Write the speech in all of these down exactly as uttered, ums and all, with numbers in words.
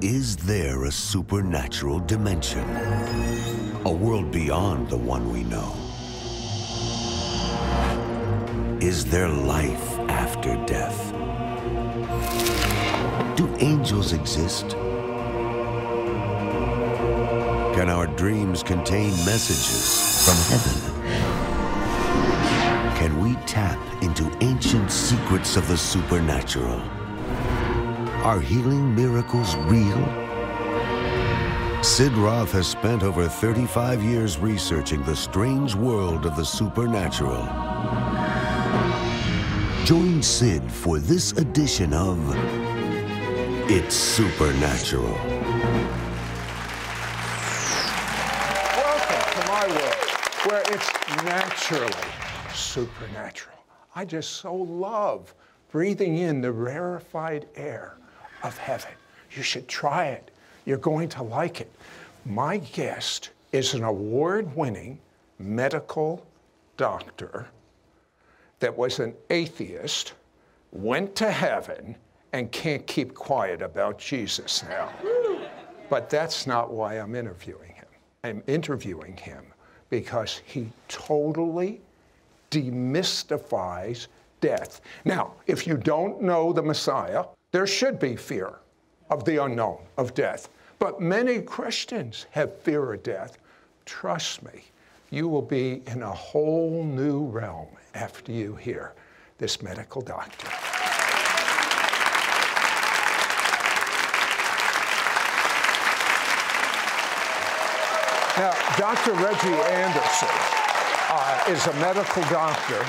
Is there a supernatural dimension? A world beyond the one we know? Is there life after death? Do angels exist? Can our dreams contain messages from heaven? Can we tap into ancient secrets of the supernatural? Are healing miracles real? Sid Roth has spent over thirty-five years researching the strange world of the supernatural. Join Sid for this edition of It's Supernatural. Welcome to my world, where it's naturally supernatural. I just so love breathing in the rarefied air of heaven. You should try it. You're going to like it. My guest is an award-winning medical doctor that was an atheist, went to heaven, and can't keep quiet about Jesus now. But that's not why I'm interviewing him. I'm interviewing him because he totally demystifies death. Now, if you don't know the Messiah, there should be fear of the unknown, of death. But many Christians have fear of death. Trust me, you will be in a whole new realm after you hear this medical doctor. Now, Doctor Reggie Anderson uh, is a medical doctor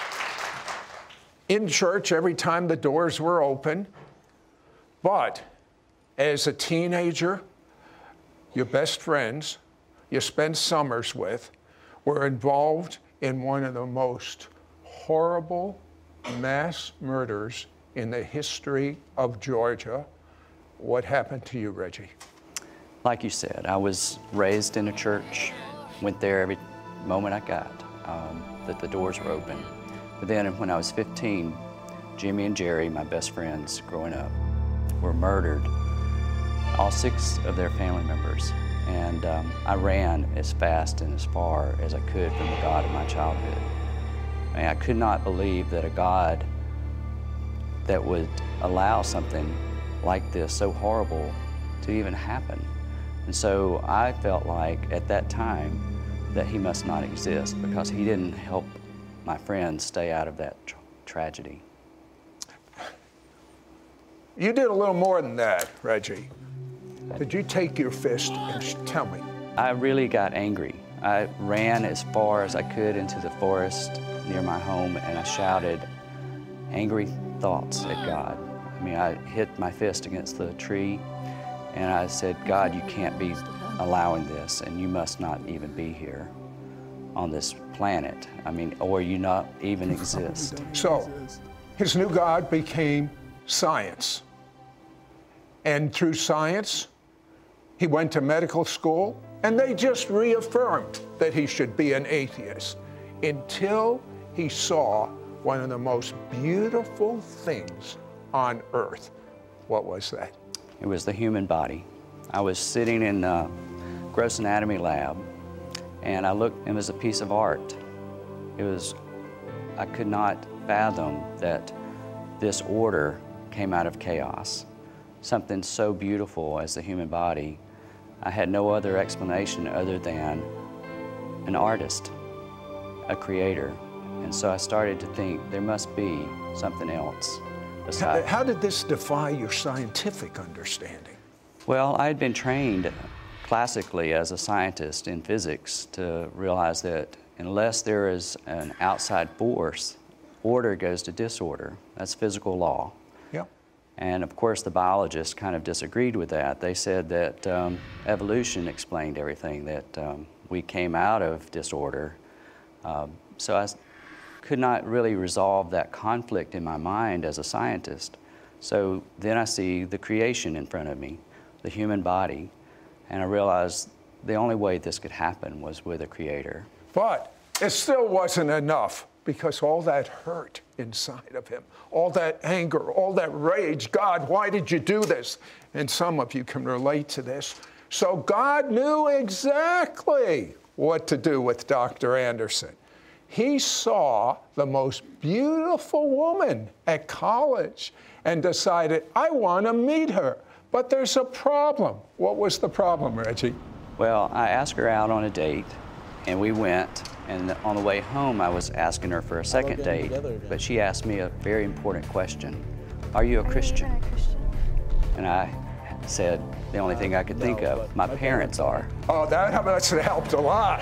in church every time the doors were open. But as a teenager, your best friends you spent summers with were involved in one of the most horrible mass murders in the history of Georgia. What happened to you, Reggie? Like you said, I was raised in a church, went there every moment I got, um, that the doors were open. But then when I was fifteen, Jimmy and Jerry, my best friends growing up, were murdered, all six of their family members. And um, I ran as fast and as far as I could from the God of my childhood. I mean, I could not believe that a God that would allow something like this, so horrible, to even happen. And so I felt like at that time that he must not exist because he didn't help my friends stay out of that tra tragedy. You did a little more than that, Reggie. Did you take your fist and tell me? I really got angry. I ran as far as I could into the forest near my home, and I shouted angry thoughts at God. I mean, I hit my fist against the tree, and I said, God, you can't be allowing this, and you must not even be here on this planet. I mean, or you not even exist. So, his new God became science. And through science, he went to medical school, and they just reaffirmed that he should be an atheist until he saw one of the most beautiful things on earth. What was that? It was the human body. I was sitting in a gross anatomy lab, and I looked, it was a piece of art. It was, I could not fathom that this order came out of chaos. Something so beautiful as the human body. I had no other explanation other than an artist, a creator. And so I started to think there must be something else besides. How, how did this defy your scientific understanding? Well, I had been trained classically as a scientist in physics to realize that unless there is an outside force, order goes to disorder. That's physical law. Yep. And of course, the biologists kind of disagreed with that. They said that um, evolution explained everything, that um, we came out of disorder. Um, so I could not really resolve that conflict in my mind as a scientist. So then I see the creation in front of me, the human body, and I realized the only way this could happen was with a creator. But it still wasn't enough because all that hurt inside of him, all that anger, all that rage, God, why did you do this? And some of you can relate to this. So God knew exactly what to do with Doctor Anderson. He saw the most beautiful woman at college and decided, I want to meet her. But there's a problem. What was the problem, Reggie? Well, I asked her out on a date, and we went. And on the way home, I was asking her for a second date, but she asked me a very important question. Are you a Christian? Are you even a Christian? And I said, the only thing I could think of, my parents are. Oh, that must have helped a lot.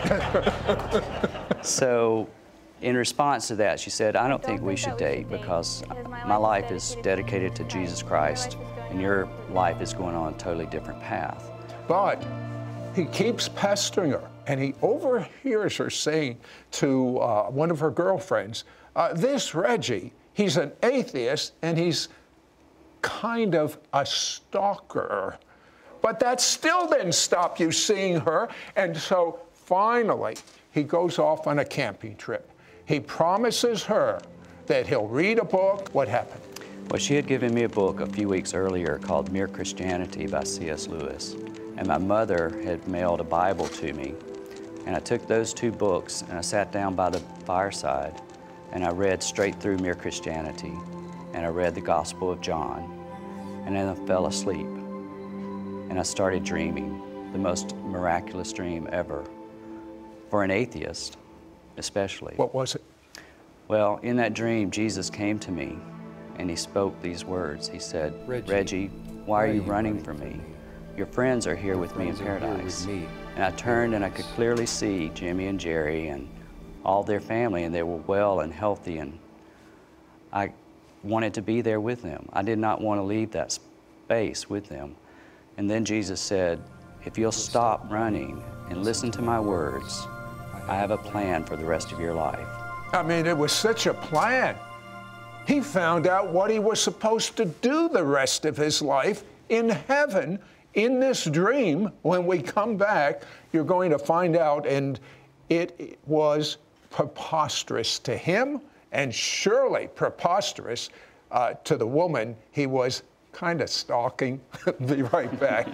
So, in response to that, she said, I don't think we should date because my life is dedicated to Jesus Christ, and your life is going on a totally different path. But he keeps pestering her, and he overhears her saying to uh, one of her girlfriends, uh, this Reggie, he's an atheist, and he's kind of a stalker. But that still didn't stop you seeing her, and so finally, he goes off on a camping trip. He promises her that he'll read a book. What happened? Well, she had given me a book a few weeks earlier called Mere Christianity by C S Lewis. And my mother had mailed a Bible to me. And I took those two books and I sat down by the fireside and I read straight through Mere Christianity. And I read the Gospel of John. And then I fell asleep. And I started dreaming, the most miraculous dream ever. For an atheist, especially. What was it? Well, in that dream, Jesus came to me and he spoke these words. He said, Reggie, Reggie why are you running from me? Your friends are here with me in paradise. And I turned and I could clearly see Jimmy and Jerry and all their family, and they were well and healthy, and I wanted to be there with them. I did not want to leave that space with them. And then Jesus said, if you'll stop running and listen to my words, I have a plan for the rest of your life. I mean, it was such a plan. He found out what he was supposed to do the rest of his life in heaven in this dream. When we come back, you're going to find out, and it was preposterous to him and surely preposterous uh, to the woman he was kind of stalking. Be right back.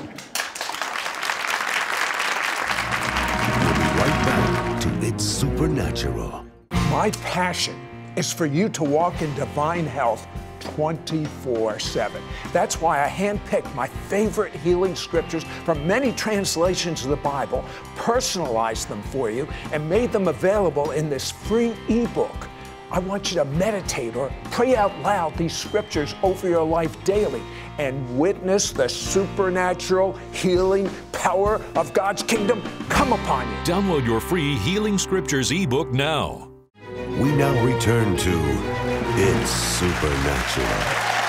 Right back to It's Supernatural. My passion is for you to walk in divine health twenty-four seven. That's why I handpicked my favorite healing scriptures from many translations of the Bible, personalized them for you, and made them available in this free ebook. I want you to meditate or pray out loud these scriptures over your life daily and witness the supernatural healing power of God's kingdom come upon you. Download your free Healing Scriptures ebook now. We now return to It's Supernatural.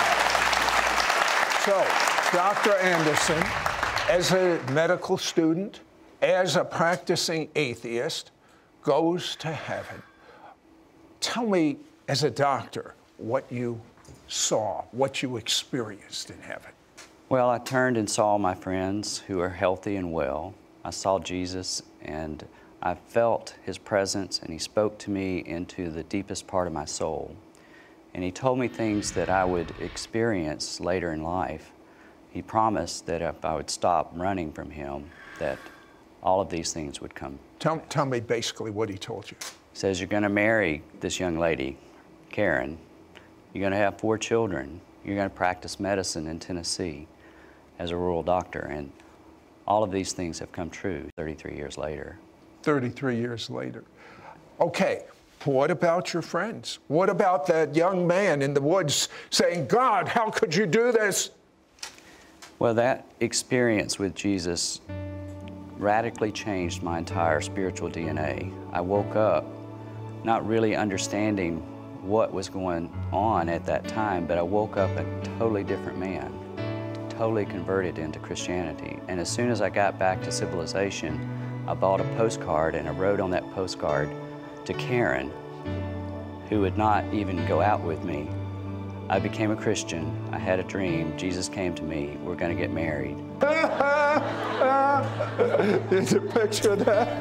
So, Doctor Anderson, as a medical student, as a practicing atheist, goes to heaven. Tell me, as a doctor, what you saw, what you experienced in heaven. Well, I turned and saw my friends who are healthy and well. I saw Jesus, and I felt his presence, and he spoke to me into the deepest part of my soul. And he told me things that I would experience later in life. He promised that if I would stop running from him, that all of these things would come. Tell, tell me basically what he told you. He says, you're going to marry this young lady, Karen. You're going to have four children. You're going to practice medicine in Tennessee as a rural doctor. And all of these things have come true thirty-three years later. thirty-three years later. Okay, what about your friends? What about that young man in the woods saying, God, how could you do this? Well, that experience with Jesus radically changed my entire spiritual D N A. I woke up not really understanding what was going on at that time, but I woke up a totally different man, totally converted into Christianity. And as soon as I got back to civilization, I bought a postcard and I wrote on that postcard to Karen, who would not even go out with me. I became a Christian. I had a dream. Jesus came to me. We're going to get married. Did you picture that?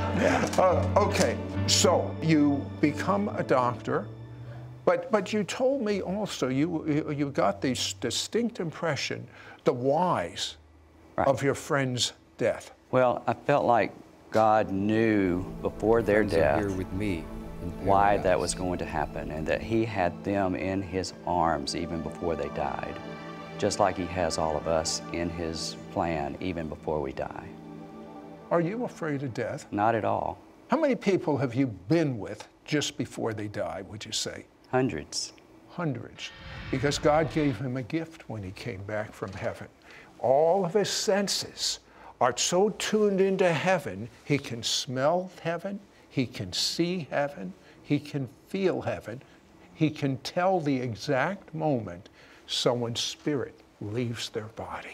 Uh, okay, so you become a doctor, but but you told me also you you, you got this distinct impression, the whys Right. of your friend's death. Well, I felt like God knew before their Friends are death here with me in why that paradise. was going to happen, and that He had them in His arms even before they died, just like He has all of us in His plan even before we die. Are you afraid of death? Not at all. How many people have you been with just before they die, would you say? Hundreds. Hundreds. Because God gave him a gift when he came back from heaven. All of his senses are so tuned into heaven, he can smell heaven, he can see heaven, he can feel heaven, he can tell the exact moment someone's spirit leaves their body.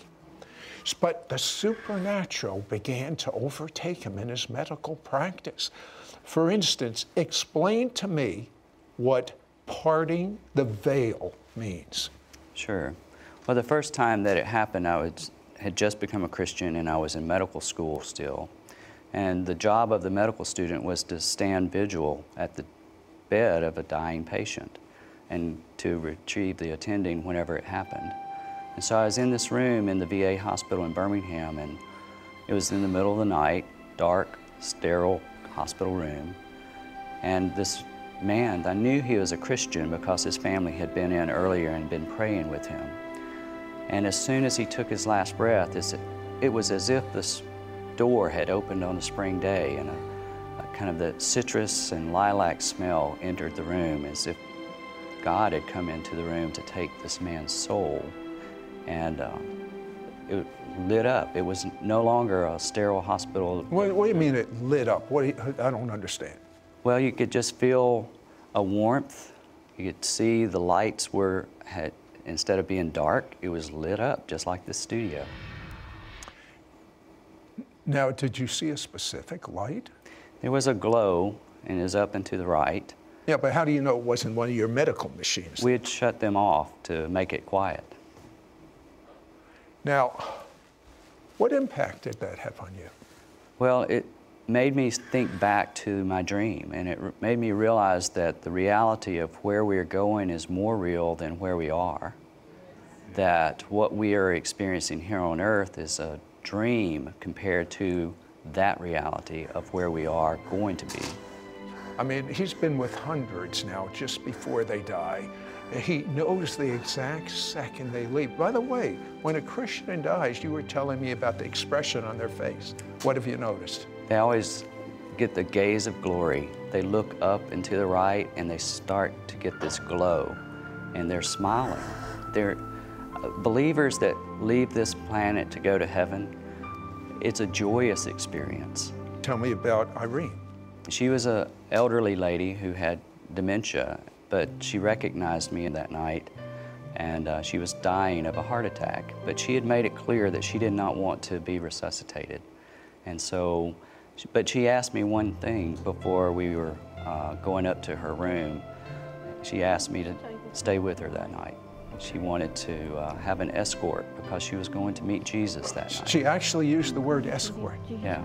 But the supernatural began to overtake him in his medical practice. For instance, explain to me what parting the veil means. Sure. Well, the first time that it happened, I was, had just become a Christian, and I was in medical school still. And the job of the medical student was to stand vigil at the bed of a dying patient and to retrieve the attending whenever it happened. And so I was in this room in the V A hospital in Birmingham, and it was in the middle of the night, dark, sterile hospital room. And this man, I knew he was a Christian because his family had been in earlier and been praying with him. And as soon as he took his last breath, it was as if this door had opened on a spring day, and a, a kind of the citrus and lilac smell entered the room, as if God had come into the room to take this man's soul. And uh, it lit up. It was no longer a sterile hospital. What, what do you mean it lit up? What do you, I don't understand. Well, you could just feel a warmth. You could see the lights were, had, instead of being dark, it was lit up, just like the studio. Now, did you see a specific light? There was a glow, and it was up and to the right. Yeah, but how do you know it wasn't one of your medical machines? We had shut them off to make it quiet. Now, what impact did that have on you? Well, it made me think back to my dream, and it made me realize that the reality of where we are going is more real than where we are. That what we are experiencing here on earth is a dream compared to that reality of where we are going to be. I mean, he's been with hundreds now just before they die. He knows the exact second they leave. By the way, when a Christian dies, you were telling me about the expression on their face. What have you noticed? They always get the gaze of glory. They look up and to the right, and they start to get this glow, and they're smiling. They're uh, believers that leave this planet to go to heaven. It's a joyous experience. Tell me about Irene. She was an elderly lady who had dementia, but she recognized me that night, and uh, she was dying of a heart attack. But she had made it clear that she did not want to be resuscitated. And so, but she asked me one thing before we were uh, going up to her room. She asked me to stay with her that night. She wanted to uh, have an escort because she was going to meet Jesus that night. She actually used the word escort. Yeah.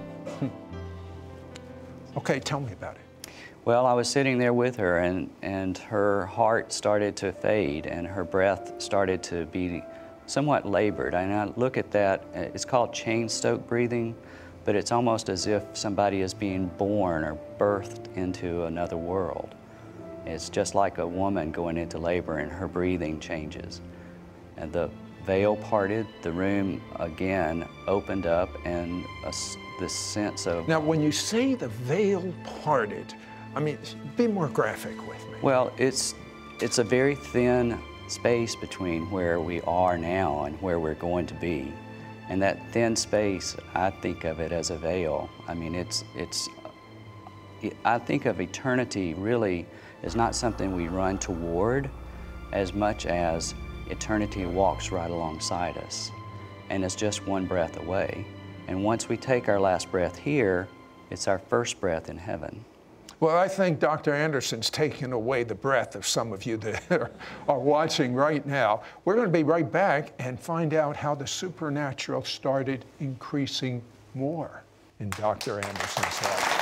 Okay, tell me about it. Well, I was sitting there with her, and, and her heart started to fade, and her breath started to be somewhat labored. And I look at that, it's called Cheyne-Stokes breathing, but it's almost as if somebody is being born or birthed into another world. It's just like a woman going into labor, and her breathing changes. And the veil parted, the room again opened up, and a, this sense of... Now, when you say the veil parted, I mean, be more graphic with me. Well, it's, it's a very thin space between where we are now and where we're going to be. And that thin space, I think of it as a veil. I mean, it's, it's, I think of eternity really as not something we run toward as much as eternity walks right alongside us. And it's just one breath away. And once we take our last breath here, it's our first breath in heaven. Well, I think Doctor Anderson's taken away the breath of some of you that are, are watching right now. We're going to be right back and find out how the supernatural started increasing more. in Doctor Anderson's life.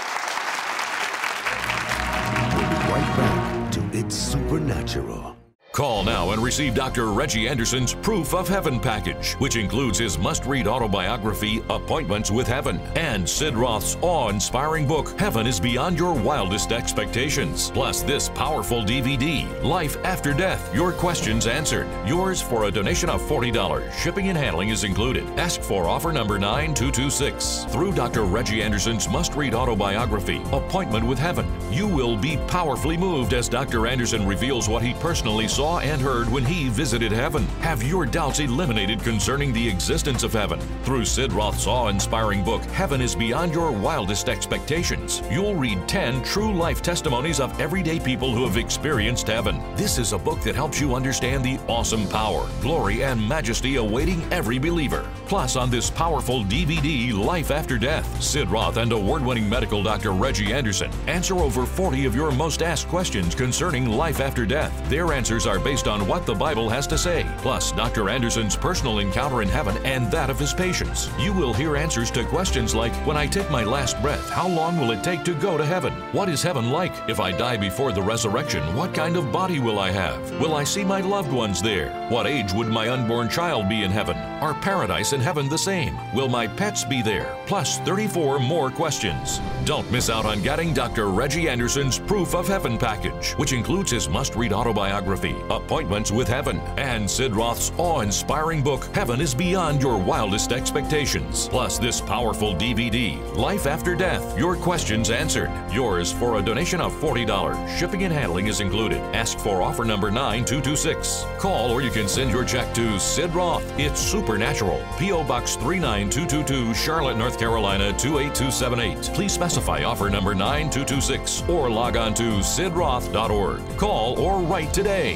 We'll be right back to It's Supernatural. Call now and receive Doctor Reggie Anderson's Proof of Heaven package, which includes his must-read autobiography, Appointments with Heaven, and Sid Roth's awe-inspiring book, Heaven is Beyond Your Wildest Expectations. Plus this powerful D V D, Life After Death, Your Questions Answered. Yours for a donation of forty dollars. Shipping and handling is included. Ask for offer number nine two two six. Through Doctor Reggie Anderson's must-read autobiography, Appointment with Heaven, you will be powerfully moved as Doctor Anderson reveals what he personally saw and heard when he visited heaven. Have your doubts eliminated concerning the existence of heaven. Through Sid Roth's awe-inspiring book, Heaven is Beyond Your Wildest Expectations, you'll read ten true life testimonies of everyday people who have experienced heaven. This is a book that helps you understand the awesome power, glory, and majesty awaiting every believer. Plus, on this powerful D V D, Life After Death, Sid Roth and award-winning medical Doctor Reggie Anderson answer over forty of your most asked questions concerning life after death. Their answers are based on what the Bible has to say, plus Doctor Anderson's personal encounter in heaven and that of his patients. You will hear answers to questions like, when I take my last breath, how long will it take to go to heaven? What is heaven like? If I die before the resurrection, what kind of body will I have? Will I see my loved ones there? What age would my unborn child be in heaven? Are paradise and heaven the same? Will my pets be there? Plus thirty-four more questions. Don't miss out on getting Doctor Reggie Anderson's Proof of Heaven package, which includes his must-read autobiography, Appointments with Heaven, and Sid Roth's awe-inspiring book, Heaven is Beyond Your Wildest Expectations. Plus this powerful D V D, Life After Death, Your Questions Answered. Yours for a donation of forty dollars. Shipping and handling is included. Ask for offer number nine two two six. Call or you can send your check to Sid Roth. It's Supernatural. P O Box three nine two two two, Charlotte, North Carolina two eight two seven eight. Please specify offer number nine two two six or log on to sid roth dot org. Call or write today.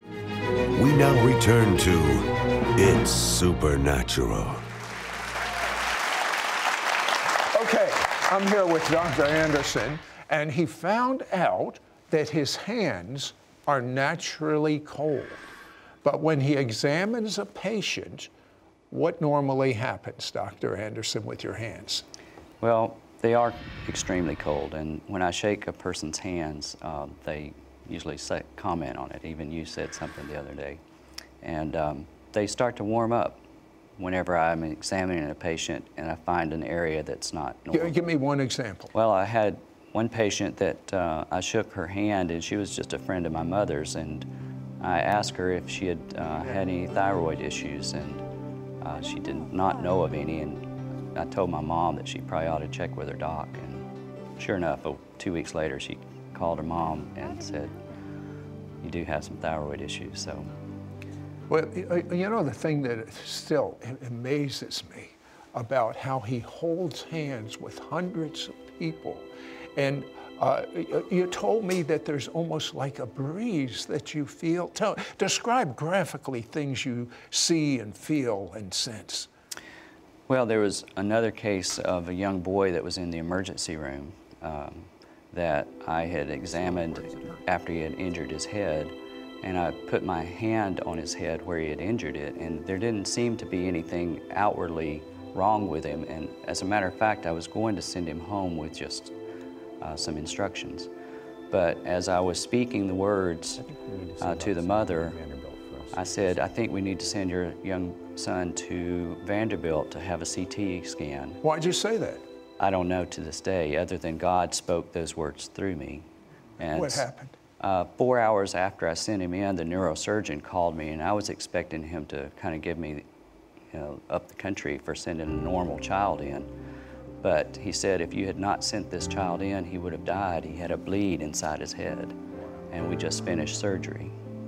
We now return to It's Supernatural. Okay, I'm here with Doctor Anderson, and he found out that his hands are naturally cold. But when he examines a patient, what normally happens, Doctor Anderson, with your hands? Well, they are extremely cold, and when I shake a person's hands, um, they usually say, comment on it. Even you said something the other day. And um, they start to warm up whenever I'm examining a patient and I find an area that's not normal. Give me one example. Well, I had one patient that uh, I shook her hand, and she was just a friend of my mother's, and I asked her if she had uh, had any thyroid issues, and uh, she did not know of any, and I told my mom that she probably ought to check with her doc, and sure enough, oh, two weeks later, she called her mom and said, you do have some thyroid issues, so. Well, you know, the thing that still amazes me about how he holds hands with hundreds of people, and uh, you told me that there's almost like a breeze that you feel. Tell, describe graphically things you see and feel and sense. Well, there was another case of a young boy that was in the emergency room um, that I had examined after he had injured his head, and I put my hand on his head where he had injured it, and there didn't seem to be anything outwardly wrong with him, and as a matter of fact, I was going to send him home with just uh, some instructions. But as I was speaking the words uh, to the mother, I said, I think we need to send your young son to Vanderbilt to have a C T scan. Why'd you say that? I don't know to this day, other than God spoke those words through me. And what happened? Uh, four hours after I sent him in, the neurosurgeon called me, and I was expecting him to kind of give me, you know, up the country for sending a normal child in. But he said if you had not sent this child in, he would have died. He had a bleed inside his head, and we just finished surgery.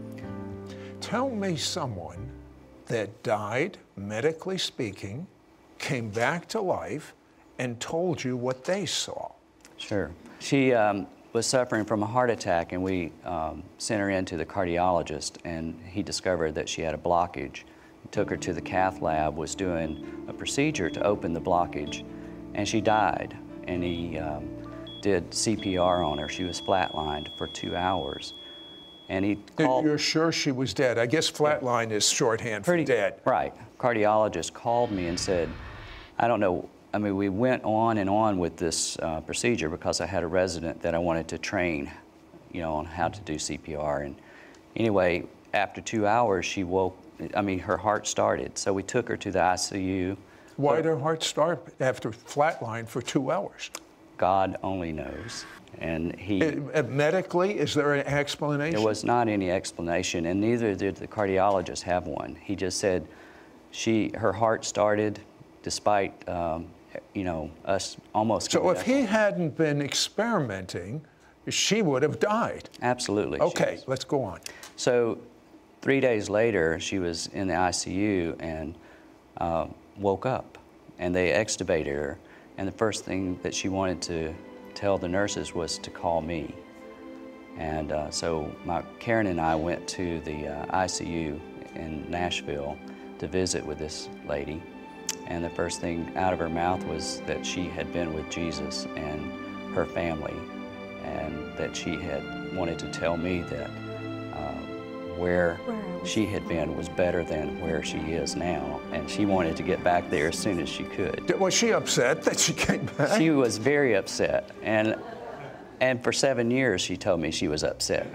Tell me someone that died, medically speaking, came back to life, and told you what they saw. Sure. She um, was suffering from a heart attack, and we um, sent her in to the cardiologist, and he discovered that she had a blockage. He took her to the cath lab, was doing a procedure to open the blockage, and she died. And he um, did C P R on her. She was flatlined for two hours. And he called... You're sure she was dead? I guess flatline is shorthand Pretty, for dead. Right. Cardiologist called me and said, I don't know I mean, we went on and on with this uh, procedure because I had a resident that I wanted to train, you know, on how to do C P R. And anyway, after two hours, she woke, I mean, her heart started. So we took her to the I C U. Why did her heart start after flatline for two hours? God only knows. And he... It, medically, is there an explanation? There was not any explanation, and neither did the cardiologist have one. He just said she, her heart started despite, um, you know, us almost... So if he hadn't been experimenting, she would have died. Absolutely. Okay, let's go on. So three days later, she was in the I C U and uh, woke up, and they extubated her, and the first thing that she wanted to tell the nurses was to call me. And uh, so my, Karen and I went to the uh, I C U in Nashville to visit with this lady. And the first thing out of her mouth was that she had been with Jesus and her family, and that she had wanted to tell me that uh, where she had been was better than where she is now. And she wanted to get back there as soon as she could. Was she upset that she came back? She was very upset. And, and for seven years, she told me she was upset.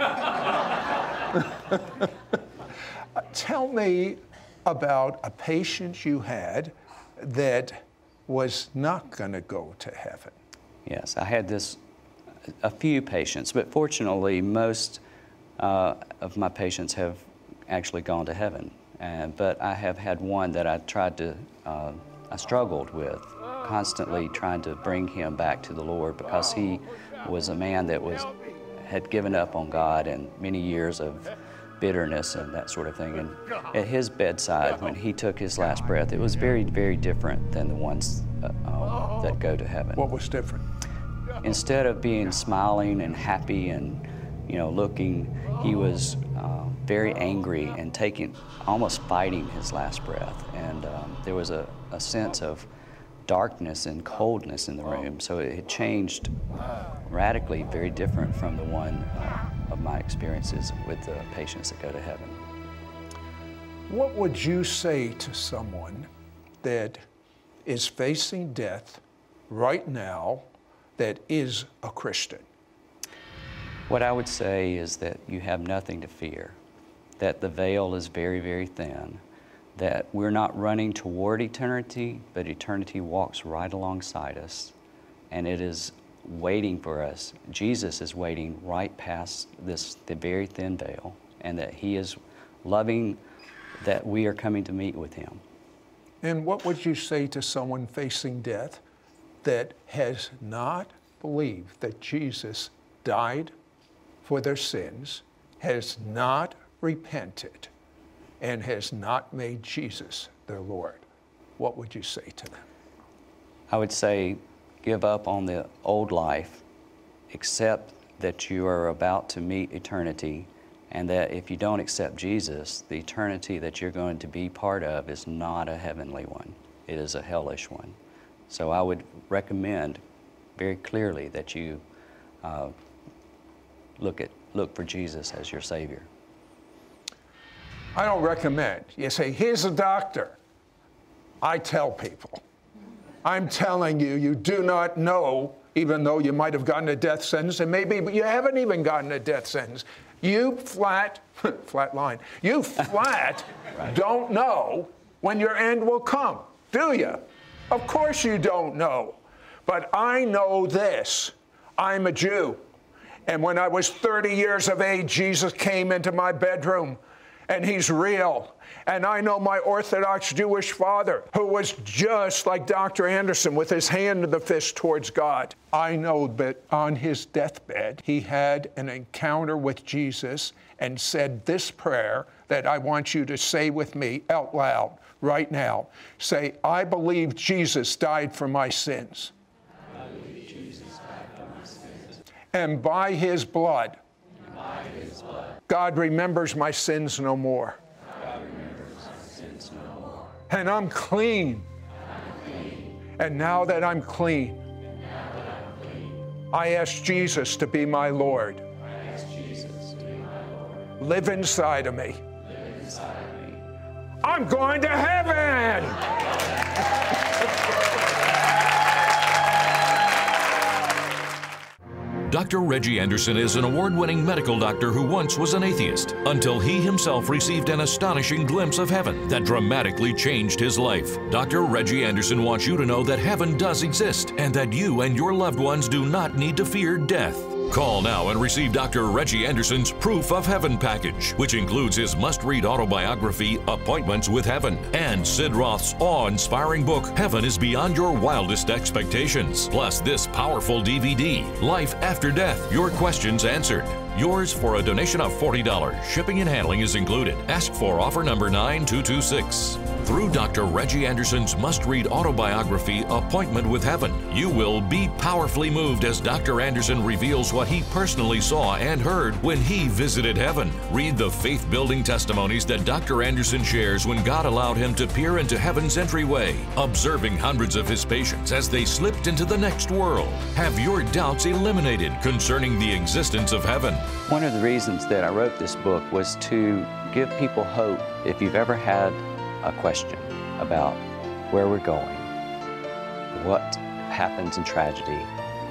Tell me about a patient you had that was not going to go to heaven. Yes, I had this, a few patients, but fortunately, most uh, of my patients have actually gone to heaven. Uh, but I have had one that I tried to, uh, I struggled with, constantly trying to bring him back to the Lord, because he was a man that was, had given up on God and many years of bitterness and that sort of thing. And at his bedside, when he took his last breath, it was very, very different than the ones uh, um, that go to heaven. What was different? Instead of being smiling and happy and, you know, looking, he was uh, very angry and taking, almost fighting his last breath. And um, there was a, a sense of darkness and coldness in the room. So it had changed radically, very different from the one uh, of my experiences with the patients that go to heaven. What would you say to someone that is facing death right now that is a Christian? What I would say is that you have nothing to fear, that the veil is very, very thin, that we're not running toward eternity, but eternity walks right alongside us, and it is waiting for us. Jesus is waiting right past this, the very thin veil, and that he is loving that we are coming to meet with him. And what would you say to someone facing death that has not believed that Jesus died for their sins, has not repented, and has not made Jesus their Lord? What would you say to them? I would say, give up on the old life, accept that you are about to meet eternity, and that if you don't accept Jesus, the eternity that you're going to be part of is not a heavenly one. It is a hellish one. So I would recommend very clearly that you uh, look at look for Jesus as your Savior. I don't recommend. You say, here's a doctor. I tell people. I'm telling you, you do not know, even though you might have gotten a death sentence, and maybe you haven't even gotten a death sentence. You flat, flat line, you flat right. don't know when your end will come, do you? Of course you don't know. But I know this. I'm a Jew. And when I was thirty years of age, Jesus came into my bedroom, and he's real. And I know my Orthodox Jewish father, who was just like Doctor Anderson with his hand in the fist towards God. I know that on his deathbed, he had an encounter with Jesus and said this prayer that I want you to say with me out loud right now. Say, I believe Jesus died for my sins. I believe Jesus died for my sins. And by his blood, and by his blood, God remembers my sins no more. And I'm clean. I'm clean. And now that I'm clean, now that I'm clean, I ask Jesus to be my Lord. I ask Jesus to be my Lord. Live inside of me. Live inside of me. I'm going to heaven! Doctor Reggie Anderson is an award-winning medical doctor who once was an atheist until he himself received an astonishing glimpse of heaven that dramatically changed his life. Doctor Reggie Anderson wants you to know that heaven does exist and that you and your loved ones do not need to fear death. Call now and receive Doctor Reggie Anderson's Proof of Heaven package, which includes his must-read autobiography, Appointments with Heaven, and Sid Roth's awe-inspiring book, Heaven is Beyond Your Wildest Expectations, plus this powerful D V D, Life After Death, Your Questions Answered. Yours for a donation of forty dollars. Shipping and handling is included. Ask for offer number nine two two six. Through Doctor Reggie Anderson's must-read autobiography, Appointment with Heaven, you will be powerfully moved as Doctor Anderson reveals what he personally saw and heard when he visited heaven. Read the faith-building testimonies that Doctor Anderson shares when God allowed him to peer into heaven's entryway, observing hundreds of his patients as they slipped into the next world. Have your doubts eliminated concerning the existence of heaven. One of the reasons that I wrote this book was to give people hope. If you've ever had a question about where we're going, what happens in tragedy,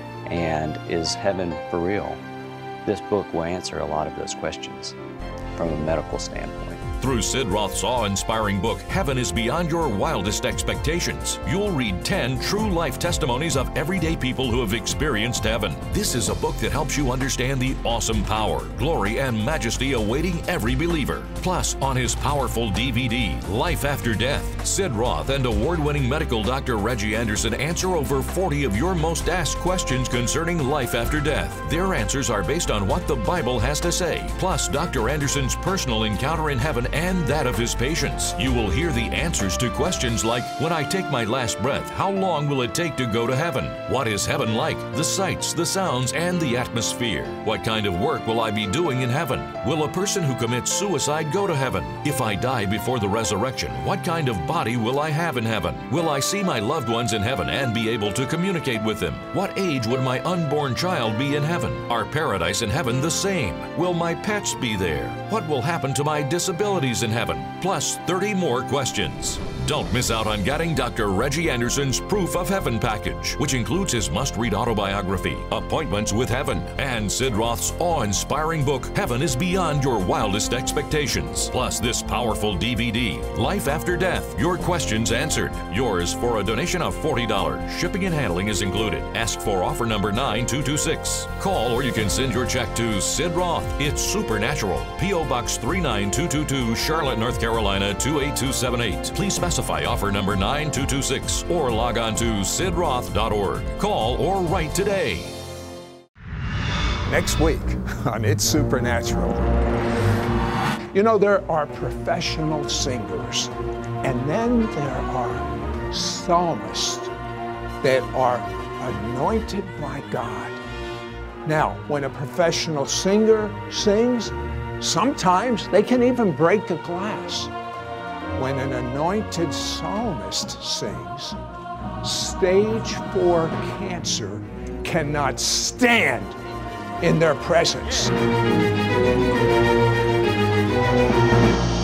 and is heaven for real, this book will answer a lot of those questions from a medical standpoint. Through Sid Roth's awe-inspiring book, Heaven is Beyond Your Wildest Expectations, you'll read ten true life testimonies of everyday people who have experienced heaven. This is a book that helps you understand the awesome power, glory, and majesty awaiting every believer. Plus, on his powerful D V D, Life After Death, Sid Roth and award-winning medical Doctor Reggie Anderson answer over forty of your most asked questions concerning life after death. Their answers are based on what the Bible has to say, plus Doctor Anderson's personal encounter in heaven and that of his patients. You will hear the answers to questions like, when I take my last breath, how long will it take to go to heaven? What is heaven like? The sights, the sounds, and the atmosphere. What kind of work will I be doing in heaven? Will a person who commits suicide go to heaven? If I die before the resurrection, what kind of body will I have in heaven? Will I see my loved ones in heaven and be able to communicate with them? What age would my unborn child be in heaven? Are paradise and heaven the same? Will my pets be there? What will happen to my disabilities in heaven? Plus thirty more questions. Don't miss out on getting Doctor Reggie Anderson's Proof of Heaven package, which includes his must-read autobiography, Appointments with Heaven, and Sid Roth's awe-inspiring book, Heaven is Beyond Your Wildest Expectations. Plus this powerful D V D, Life After Death, Your Questions Answered. Yours for a donation of forty dollars. Shipping and handling is included. Ask for offer number nine two two six. Call or you can send your check to Sid Roth. It's Supernatural. P O Box three nine two two two, Charlotte, North Carolina two eight two seven eight. Please specify offer number nine two two six or log on to sid roth dot org. Call or write today. Next week on It's Supernatural. You know, there are professional singers, and then there are psalmists that are anointed by God. Now, when a professional singer sings, sometimes they can even break a glass. When an anointed psalmist sings, stage four cancer cannot stand in their presence.